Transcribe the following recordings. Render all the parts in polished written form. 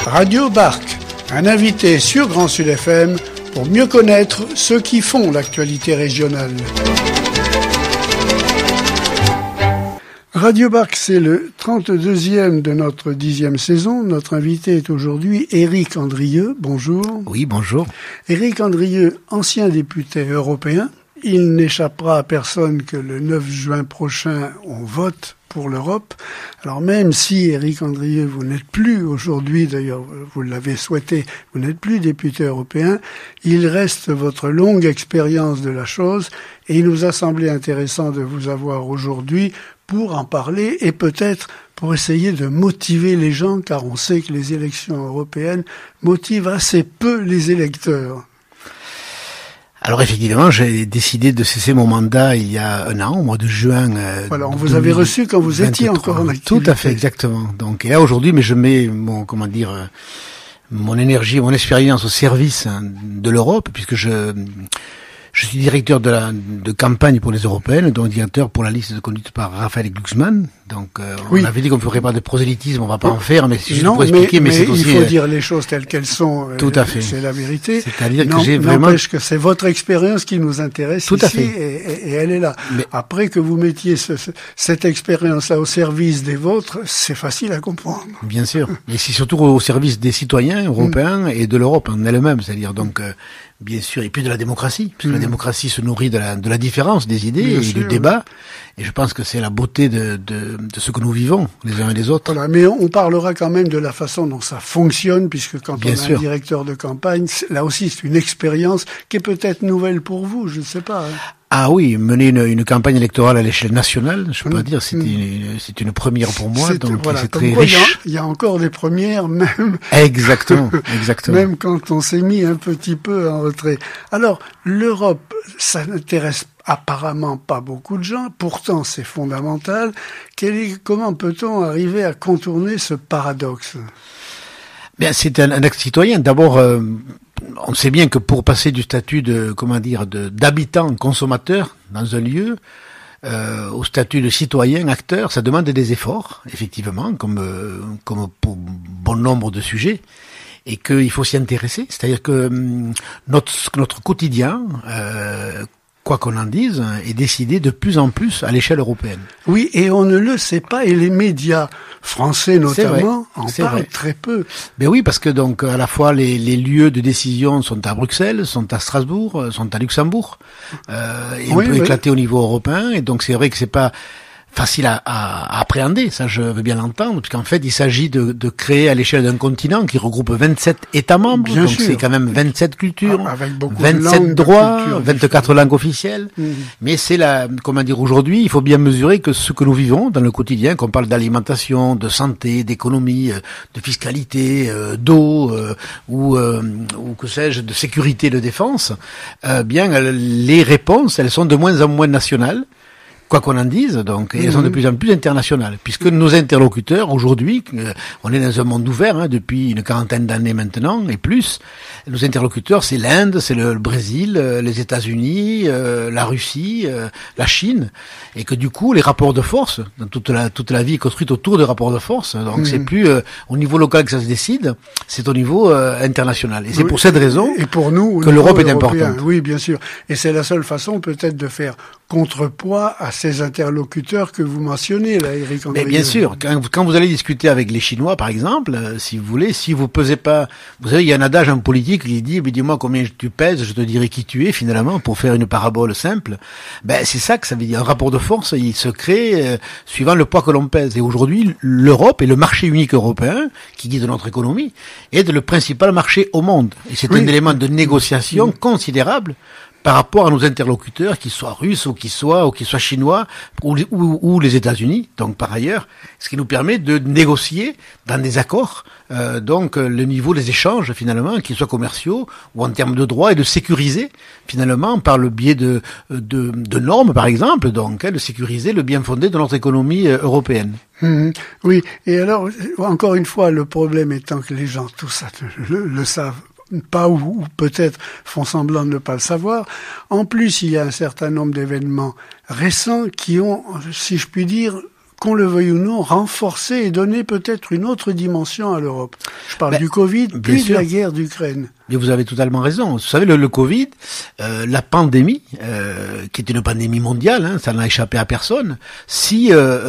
Radio Barque, un invité sur Grand Sud FM pour mieux connaître ceux qui font l'actualité régionale. Radio Barque, c'est le 32e de notre 10e saison. Notre invité est aujourd'hui Éric Andrieux. Bonjour. Oui, bonjour. Éric Andrieux, ancien député européen. Il n'échappera à personne que le 9 juin prochain, on vote pour l'Europe. Alors même si, Éric Andrieux, vous n'êtes plus aujourd'hui, d'ailleurs vous l'avez souhaité, vous n'êtes plus député européen, il reste votre longue expérience de la chose et il nous a semblé intéressant de vous avoir aujourd'hui pour en parler et peut-être pour essayer de motiver les gens, car on sait que les élections européennes motivent assez peu les électeurs. Alors effectivement, j'ai décidé de cesser mon mandat il y a un an, au mois de juin. Voilà, on vous avait reçu quand vous étiez encore en activité. Tout à fait, exactement. Donc, et là aujourd'hui, mais je mets mon énergie, mon expérience au service de l'Europe, puisque je suis directeur de campagne pour les européennes, donc directeur pour la liste de conduite par Raphaël Glucksmann. Donc, oui. On avait dit qu'on ne ferait pas de prosélytisme, on va pas en faire, mais c'est juste pour expliquer, mais c'est aussi... il faut dire les choses telles qu'elles sont. Tout à fait. C'est la vérité. C'est-à-dire que j'ai vraiment... N'empêche que c'est votre expérience qui nous intéresse tout ici, à fait. Et elle est là. Mais... Après que vous mettiez cette expérience-là au service des vôtres, c'est facile à comprendre. Bien sûr. Et c'est surtout au service des citoyens européens et de l'Europe en elle-même, c'est-à-dire donc... bien sûr, et puis de la démocratie, puisque la démocratie se nourrit de la différence des idées bien et sûr, du débat. Et je pense que c'est la beauté de ce que nous vivons, les uns et les autres. Voilà, mais on parlera quand même de la façon dont ça fonctionne, puisque quand bien on sûr. a un directeur de campagne, là aussi c'est une expérience qui est peut-être nouvelle pour vous, je ne sais pas. Hein. Ah oui, mener une campagne électorale à l'échelle nationale, je peux dire, c'est une première pour moi, donc voilà, c'est très riche. Il y a encore des premières, même. Exactement, exactement. Même quand on s'est mis un petit peu en retrait. Alors, l'Europe, ça n'intéresse apparemment pas beaucoup de gens, pourtant c'est fondamental. Comment peut-on arriver à contourner ce paradoxe ? Bien, c'est un acte citoyen. D'abord, on sait bien que pour passer du statut d'habitant consommateur dans un lieu au statut de citoyen acteur, ça demande des efforts, effectivement, comme pour bon nombre de sujets, et qu'il faut s'y intéresser. C'est-à-dire que notre quotidien, quoi qu'on en dise, est décidé de plus en plus à l'échelle européenne. Oui, et on ne le sait pas, et les médias français notamment en parlent très peu. Ben oui, parce que donc à la fois les lieux de décision sont à Bruxelles, sont à Strasbourg, sont à Luxembourg, et on peut éclater au niveau européen, et donc c'est vrai que c'est pas facile à appréhender, ça je veux bien l'entendre, puisqu'en fait il s'agit de créer à l'échelle d'un continent qui regroupe 27 États membres, bien donc sûr. C'est quand même 27 cultures, avec 27 droits, 24 langues officielles, mais c'est aujourd'hui, il faut bien mesurer que ce que nous vivons dans le quotidien, qu'on parle d'alimentation, de santé, d'économie, de fiscalité, d'eau, ou que sais-je, de sécurité, de défense, bien les réponses, elles sont de moins en moins nationales, quoi qu'on en dise, donc, et elles sont de plus en plus internationales, puisque nos interlocuteurs, aujourd'hui, on est dans un monde ouvert, depuis une quarantaine d'années maintenant, et plus, nos interlocuteurs, c'est l'Inde, c'est le Brésil, les États-Unis, la Russie, la Chine, et que du coup, les rapports de force, dans toute la vie est construite autour de rapports de force, donc c'est plus au niveau local que ça se décide, c'est au niveau international. Et c'est pour cette raison et pour nous, que l'Europe est importante. Oui, bien sûr. Et c'est la seule façon peut-être de faire contrepoids à ces interlocuteurs que vous mentionnez, là, Éric Andrieux. Mais bien sûr, quand vous allez discuter avec les Chinois, par exemple, si vous voulez, si vous pesez pas, vous savez, il y a un adage en politique qui dit, dis-moi combien tu pèses, je te dirai qui tu es, finalement, pour faire une parabole simple. C'est ça que ça veut dire. Un rapport de force, il se crée suivant le poids que l'on pèse. Et aujourd'hui, l'Europe et le marché unique européen, qui guide notre économie, est le principal marché au monde. Et c'est un élément de négociation considérable par rapport à nos interlocuteurs, qu'ils soient russes ou qu'ils soient chinois ou les États-Unis, donc par ailleurs, ce qui nous permet de négocier dans des accords le niveau des échanges finalement, qu'ils soient commerciaux ou en termes de droits, et de sécuriser finalement par le biais de normes par exemple, donc de sécuriser le bien fondé de notre économie européenne. Oui, et alors encore une fois, le problème étant que les gens tout ça le savent pas ou peut-être font semblant de ne pas le savoir. En plus, il y a un certain nombre d'événements récents qui ont, si je puis dire, qu'on le veuille ou non, renforcer et donner peut-être une autre dimension à l'Europe. Je parle du Covid, puis de la guerre d'Ukraine. Mais vous avez totalement raison. Vous savez, le Covid, la pandémie, qui est une pandémie mondiale, ça n'a échappé à personne, si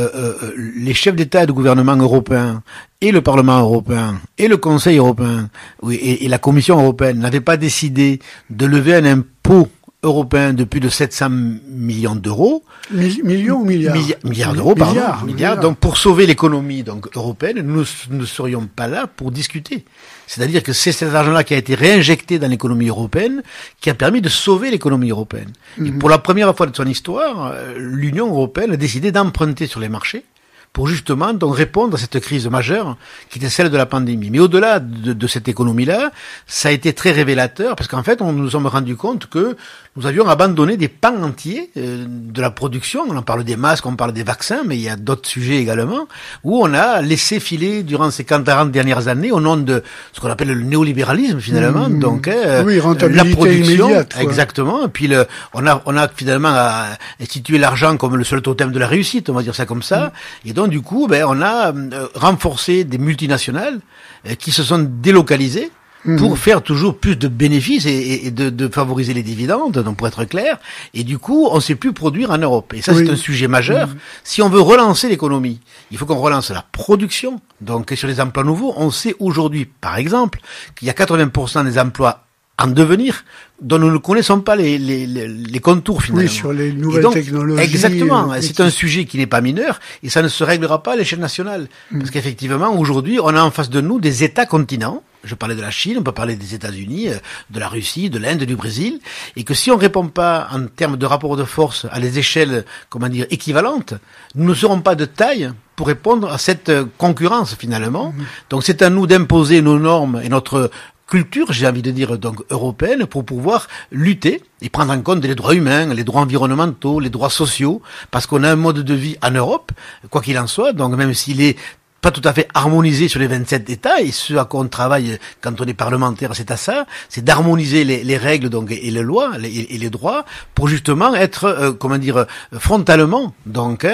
les chefs d'État et de gouvernement européens et le Parlement européen et le Conseil européen et la Commission européenne n'avaient pas décidé de lever un impôt européen de plus de 700 millions d'euros. Millions ou milliards? Milliards d'euros, pardon. Milliards. Donc, pour sauver l'économie, européenne, nous ne serions pas là pour discuter. C'est-à-dire que c'est cet argent-là qui a été réinjecté dans l'économie européenne, qui a permis de sauver l'économie européenne. Et pour la première fois de son histoire, l'Union européenne a décidé d'emprunter sur les marchés pour justement donc répondre à cette crise majeure qui était celle de la pandémie. Mais au-delà de cette économie-là, ça a été très révélateur parce qu'en fait, on nous sommes rendu compte que nous avions abandonné des pans entiers de la production. On en parle des masques, on parle des vaccins, mais il y a d'autres sujets également où on a laissé filer durant ces 40 dernières années au nom de ce qu'on appelle le néolibéralisme finalement. Donc, oui, rentabilité la production, immédiate. Exactement. Et puis on a finalement institué l'argent comme le seul totem de la réussite, on va dire ça comme ça. Et donc du coup, on a renforcé des multinationales qui se sont délocalisées pour faire toujours plus de bénéfices et de favoriser les dividendes, donc pour être clair. Et du coup, on ne sait plus produire en Europe. Et ça, c'est un sujet majeur. Si on veut relancer l'économie, il faut qu'on relance la production. Donc, sur les emplois nouveaux, on sait aujourd'hui, par exemple, qu'il y a 80% des emplois en devenir dont nous ne connaissons pas les contours finalement. Oui, sur les nouvelles technologies. Exactement. C'est un sujet qui n'est pas mineur et ça ne se réglera pas à l'échelle nationale. Parce qu'effectivement, aujourd'hui, on a en face de nous des États-continents. Je parlais de la Chine, on peut parler des États-Unis, de la Russie, de l'Inde, du Brésil. Et que si on répond pas en termes de rapport de force à les échelles, équivalentes, nous ne serons pas de taille pour répondre à cette concurrence finalement. Donc c'est à nous d'imposer nos normes et notre culture, j'ai envie de dire donc européenne, pour pouvoir lutter et prendre en compte les droits humains, les droits environnementaux, les droits sociaux, parce qu'on a un mode de vie en Europe, quoi qu'il en soit, donc même s'il est pas tout à fait harmonisé sur les 27 États, et ce à quoi on travaille quand on est parlementaire, c'est à ça, c'est d'harmoniser les règles donc et les lois et les droits pour justement être frontalement donc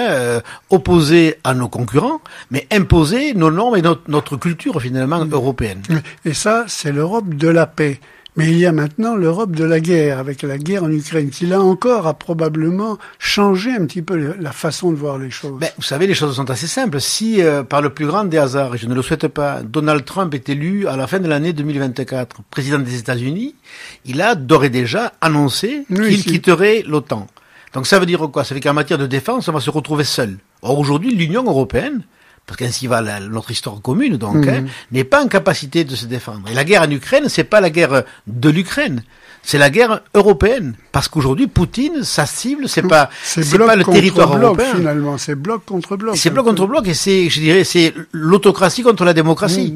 opposé à nos concurrents, mais imposer nos normes et notre culture finalement européenne. Et ça, c'est l'Europe de la paix. Mais il y a maintenant l'Europe de la guerre, avec la guerre en Ukraine, qui là encore a probablement changé un petit peu la façon de voir les choses. Vous savez, les choses sont assez simples. Si, par le plus grand des hasards, et je ne le souhaite pas, Donald Trump est élu à la fin de l'année 2024 président des États-Unis, il a d'ores et déjà annoncé qu'il quitterait l'OTAN. Donc ça veut dire quoi? Ça veut dire qu'en matière de défense, on va se retrouver seul. Or aujourd'hui, l'Union européenne, parce qu'ainsi va notre histoire commune, donc, n'est pas en capacité de se défendre. Et la guerre en Ukraine, c'est pas la guerre de l'Ukraine, c'est la guerre européenne. Parce qu'aujourd'hui, Poutine, sa cible, c'est pas le territoire européen. Finalement, c'est bloc contre bloc. C'est bloc contre bloc, et c'est l'autocratie contre la démocratie.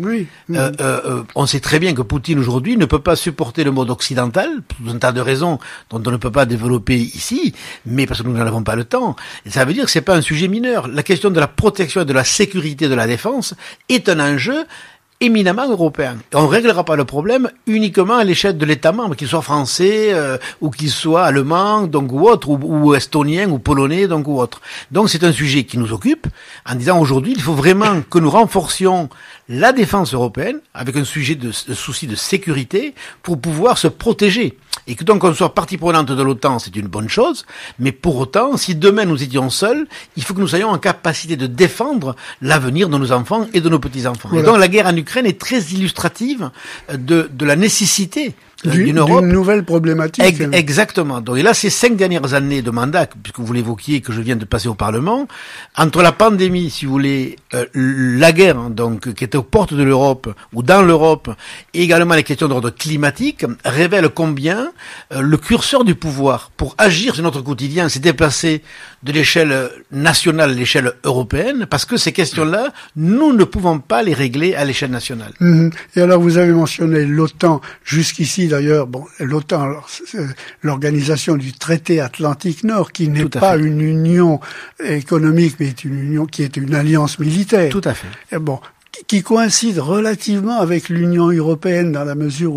On sait très bien que Poutine aujourd'hui ne peut pas supporter le mode occidental, pour un tas de raisons dont on ne peut pas développer ici, mais parce que nous n'en avons pas le temps. Et ça veut dire que c'est pas un sujet mineur. La question de la protection et de la sécurité de la défense est un enjeu éminemment européen. Et on ne réglera pas le problème uniquement à l'échelle de l'État membre, qu'il soit français ou qu'il soit allemand, donc ou autre, ou estonien ou polonais, donc ou autre. Donc c'est un sujet qui nous occupe en disant aujourd'hui il faut vraiment que nous renforcions la défense européenne avec un souci de sécurité pour pouvoir se protéger. Et que donc on soit partie prenante de l'OTAN, c'est une bonne chose, mais pour autant, si demain nous étions seuls, il faut que nous soyons en capacité de défendre l'avenir de nos enfants et de nos petits-enfants. Voilà. Et donc la guerre en Ukraine est très illustrative de la nécessité d'une Europe. D'une nouvelle problématique. Exactement. Donc, et là, ces 5 dernières années de mandat, puisque vous l'évoquiez, que je viens de passer au Parlement, entre la pandémie, si vous voulez, la guerre, donc, qui était aux portes de l'Europe, ou dans l'Europe, et également les questions d'ordre climatique, révèlent combien le curseur du pouvoir, pour agir sur notre quotidien, s'est déplacé de l'échelle nationale à l'échelle européenne, parce que ces questions-là, nous ne pouvons pas les régler à l'échelle nationale. Et alors, vous avez mentionné l'OTAN, jusqu'ici, d'ailleurs, l'OTAN, l'organisation du traité Atlantique Nord, qui n'est pas une union économique, mais une union qui est une alliance militaire. Tout à fait. Et qui coïncide relativement avec l'Union européenne dans la mesure où la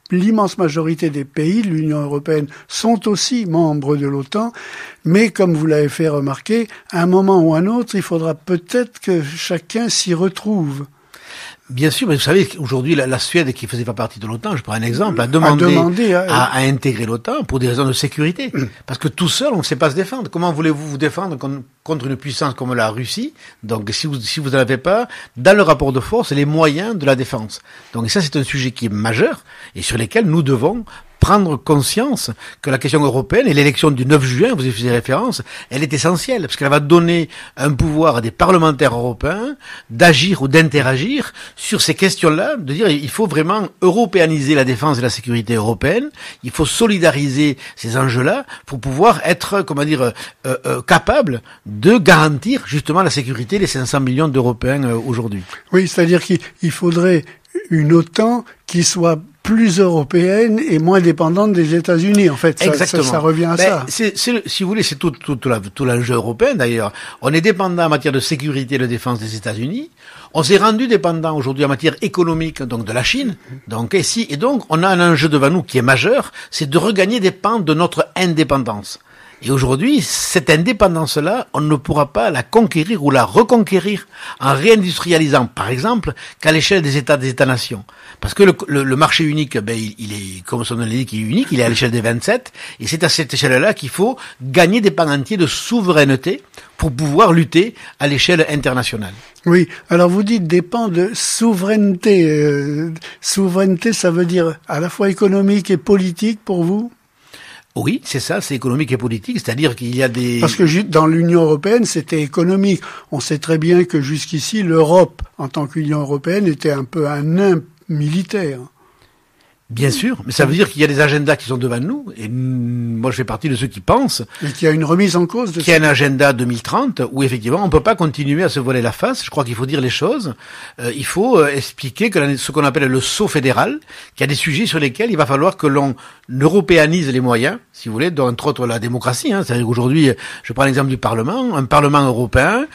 l'immense majorité des pays de l'Union européenne sont aussi membres de l'OTAN, mais comme vous l'avez fait remarquer, à un moment ou à un autre, il faudra peut-être que chacun s'y retrouve. Bien sûr, mais vous savez qu'aujourd'hui, la Suède, qui faisait pas partie de l'OTAN, je prends un exemple, a demandé à intégrer l'OTAN pour des raisons de sécurité. Parce que tout seul, on ne sait pas se défendre. Comment voulez-vous vous défendre contre une puissance comme la Russie? Donc, si vous n'en avez pas, dans le rapport de force, les moyens de la défense. Donc, ça, c'est un sujet qui est majeur et sur lequel nous devons prendre conscience que la question européenne et l'élection du 9 juin, vous y faisiez référence, elle est essentielle, parce qu'elle va donner un pouvoir à des parlementaires européens d'agir ou d'interagir sur ces questions-là, de dire il faut vraiment européaniser la défense et la sécurité européenne, il faut solidariser ces enjeux-là pour pouvoir être, capable de garantir justement la sécurité des 500 millions d'Européens aujourd'hui. Oui, c'est-à-dire qu'il faudrait une OTAN qui soit plus européenne et moins dépendante des États-Unis. En fait, ça revient à ça. Si vous voulez, c'est tout l'enjeu européen d'ailleurs. On est dépendant en matière de sécurité et de défense des États-Unis. On s'est rendu dépendant aujourd'hui en matière économique, donc de la Chine. Donc on a un enjeu devant nous qui est majeur, c'est de regagner des pans de notre indépendance. Et aujourd'hui, cette indépendance-là, on ne pourra pas la conquérir ou la reconquérir en réindustrialisant, par exemple, qu'à l'échelle des États-nations. Parce que le marché unique, il est, comme son nom l'indique, il est unique, il est à l'échelle des 27, et c'est à cette échelle-là qu'il faut gagner des pans entiers de souveraineté pour pouvoir lutter à l'échelle internationale. Oui, alors vous dites des pans de souveraineté. Souveraineté, ça veut dire à la fois économique et politique pour vous ? Oui, c'est ça, c'est économique et politique, c'est-à-dire qu'il y a des... Parce que dans l'Union européenne, c'était économique. On sait très bien que jusqu'ici, l'Europe, en tant qu'Union européenne, était un peu un nain militaire. Bien sûr, mais ça veut dire qu'il y a des agendas qui sont devant nous, et moi je fais partie de ceux qui pensent... Et qu'il y a une remise en cause de qu'il y a un agenda 2030, où effectivement on ne peut pas continuer à se voiler la face, je crois qu'il faut dire les choses, il faut expliquer que ce qu'on appelle le saut fédéral, qu'il y a des sujets sur lesquels il va falloir que l'on européanise les moyens, si vous voulez, dont entre autres la démocratie, c'est-à-dire qu'aujourd'hui, je prends l'exemple du Parlement, un Parlement européen,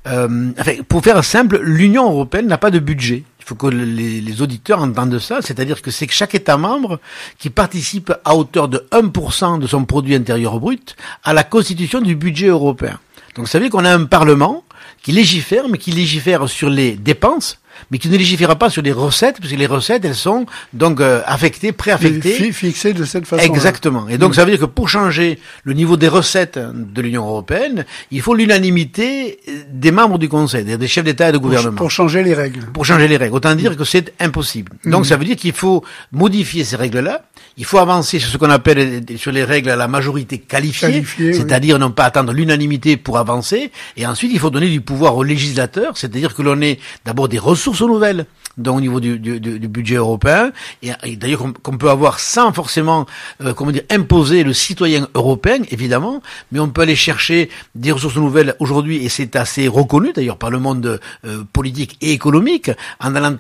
pour faire simple, l'Union européenne n'a pas de budget. Il faut que les auditeurs entendent ça, c'est-à-dire que c'est que chaque État membre qui participe à hauteur de 1% de son produit intérieur brut à la constitution du budget européen. Donc ça veut dire qu'on a un Parlement qui légifère, mais qui légifère sur les dépenses, mais qui ne légifère pas sur les recettes, parce que les recettes, elles sont donc affectées, préaffectées. Fixées de cette façon. Exactement. Et donc ça veut dire que pour changer le niveau des recettes de l'Union européenne, il faut l'unanimité des membres du Conseil, des chefs d'État et de gouvernement. Pour changer les règles. Pour changer les règles. Autant dire que c'est impossible. Donc ça veut dire qu'il faut modifier ces règles-là. Il faut avancer sur ce qu'on appelle sur les règles à la majorité qualifiée, c'est-à-dire non pas attendre l'unanimité pour avancer. Et ensuite, il faut donner du pouvoir aux législateurs, c'est-à-dire que l'on ait d'abord des ressources nouvelles, donc au niveau du budget européen, et d'ailleurs qu'on peut avoir sans forcément imposer le citoyen européen, évidemment, mais on peut aller chercher des ressources nouvelles aujourd'hui, et c'est assez reconnu d'ailleurs par le monde politique et économique, en allant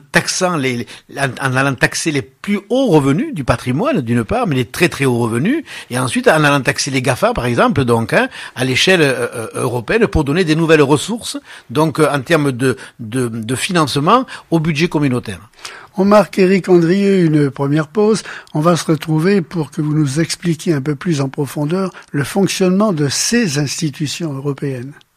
taxer les plus hauts revenus du patrimoine d'une part, mais les très très hauts revenus, et ensuite en allant taxer les GAFA par exemple, donc à l'échelle européenne, pour donner des nouvelles ressources, donc en termes de financement au budget communautaire. On marque, Éric Andrieux, une première pause. On va se retrouver pour que vous nous expliquiez un peu plus en profondeur le fonctionnement de ces institutions européennes.